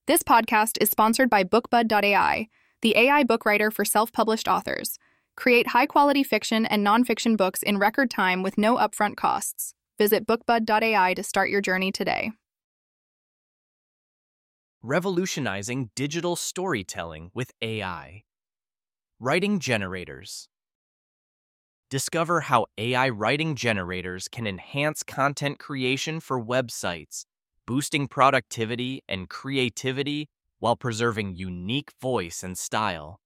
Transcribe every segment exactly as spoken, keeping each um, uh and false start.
This podcast is sponsored by BookBud dot A I, the A I book writer for self-published authors. Create high-quality fiction and nonfiction books in record time with no upfront costs. Visit BookBud dot A I to start your journey today. Revolutionizing digital storytelling with A I. Writing generators. Discover how A I writing generators can enhance content creation for websites, boosting productivity and creativity while preserving unique voice and style.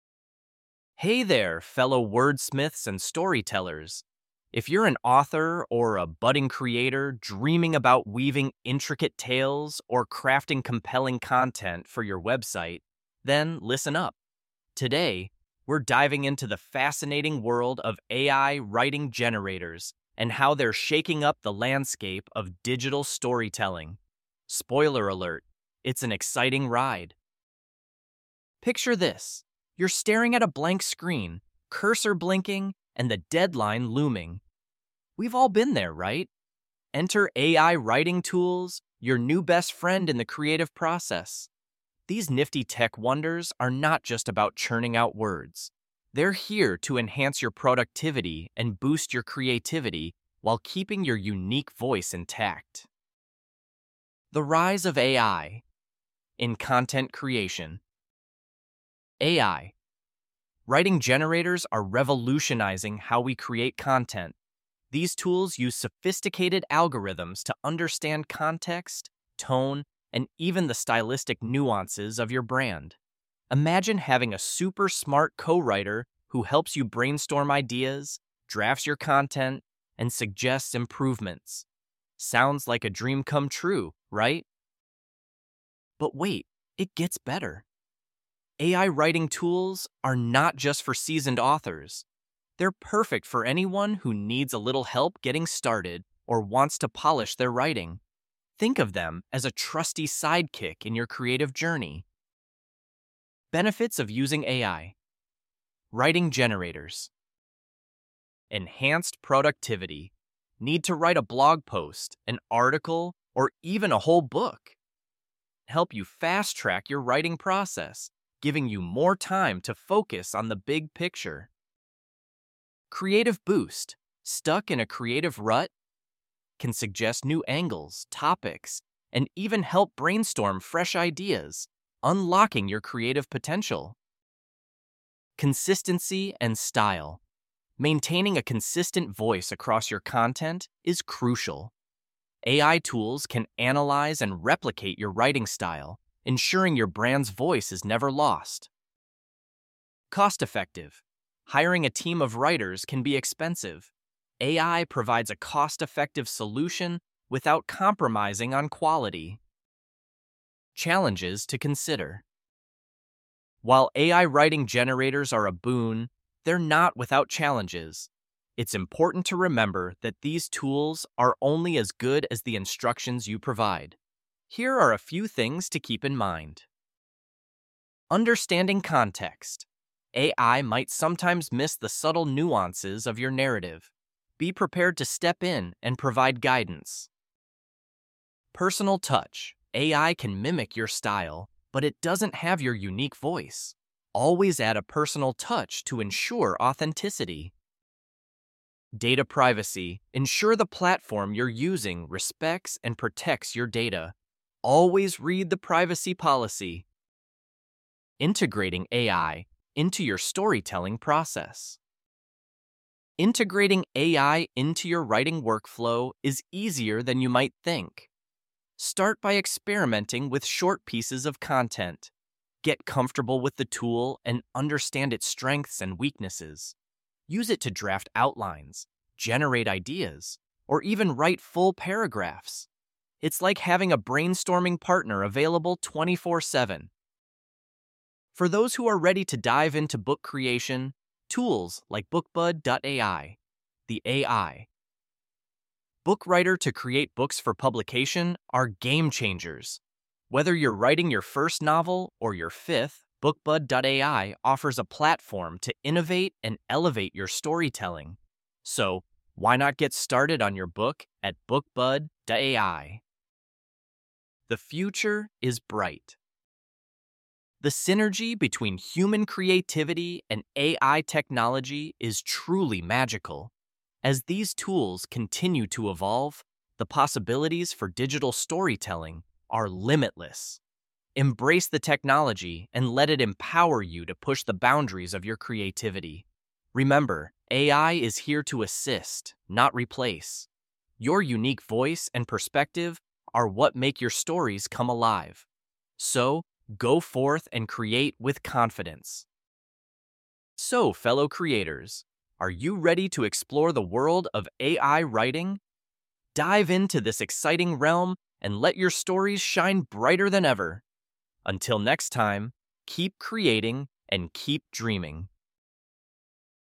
Hey there, fellow wordsmiths and storytellers. If you're an author or a budding creator dreaming about weaving intricate tales or crafting compelling content for your website, then listen up. Today, we're diving into the fascinating world of A I writing generators and how they're shaking up the landscape of digital storytelling. Spoiler alert, it's an exciting ride. Picture this. You're staring at a blank screen, cursor blinking, and the deadline looming. We've all been there, right? Enter A I writing tools, your new best friend in the creative process. These nifty tech wonders are not just about churning out words. They're here to enhance your productivity and boost your creativity while keeping your unique voice intact. The rise of A I in content creation. A I. Writing generators are revolutionizing how we create content. These tools use sophisticated algorithms to understand context, tone, and even the stylistic nuances of your brand. Imagine having a super smart co-writer who helps you brainstorm ideas, drafts your content, and suggests improvements. Sounds like a dream come true, right? But wait, it gets better. A I writing tools are not just for seasoned authors. They're perfect for anyone who needs a little help getting started or wants to polish their writing. Think of them as a trusty sidekick in your creative journey. Benefits of using A I. Writing generators. Enhanced productivity. Need to write a blog post, an article, or even a whole book? Help you fast-track your writing process, giving you more time to focus on the big picture. Creative boost. Stuck in a creative rut? Can suggest new angles, topics, and even help brainstorm fresh ideas, unlocking your creative potential. Consistency and style. Maintaining a consistent voice across your content is crucial. A I tools can analyze and replicate your writing style, ensuring your brand's voice is never lost. Cost-effective. Hiring a team of writers can be expensive. A I provides a cost-effective solution without compromising on quality. Challenges to consider. While A I writing generators are a boon, they're not without challenges. It's important to remember that these tools are only as good as the instructions you provide. Here are a few things to keep in mind. Understanding context. A I might sometimes miss the subtle nuances of your narrative. Be prepared to step in and provide guidance. Personal touch. A I can mimic your style, but it doesn't have your unique voice. Always add a personal touch to ensure authenticity. Data privacy. Ensure the platform you're using respects and protects your data. Always read the privacy policy. Integrating A I into your storytelling process. Integrating A I into your writing workflow is easier than you might think. Start by experimenting with short pieces of content. Get comfortable with the tool and understand its strengths and weaknesses. Use it to draft outlines, generate ideas, or even write full paragraphs. It's like having a brainstorming partner available twenty-four seven. For those who are ready to dive into book creation, tools like BookBud dot A I, the A I book writer to create books for publication are game changers. Whether you're writing your first novel or your fifth, BookBud dot A I offers a platform to innovate and elevate your storytelling. So, why not get started on your book at BookBud dot A I? The future is bright. The synergy between human creativity and A I technology is truly magical. As these tools continue to evolve, the possibilities for digital storytelling are limitless. Embrace the technology and let it empower you to push the boundaries of your creativity. Remember, A I is here to assist, not replace. Your unique voice and perspective are what make your stories come alive. So, go forth and create with confidence. So, fellow creators, are you ready to explore the world of A I writing? Dive into this exciting realm and let your stories shine brighter than ever. Until next time, keep creating and keep dreaming.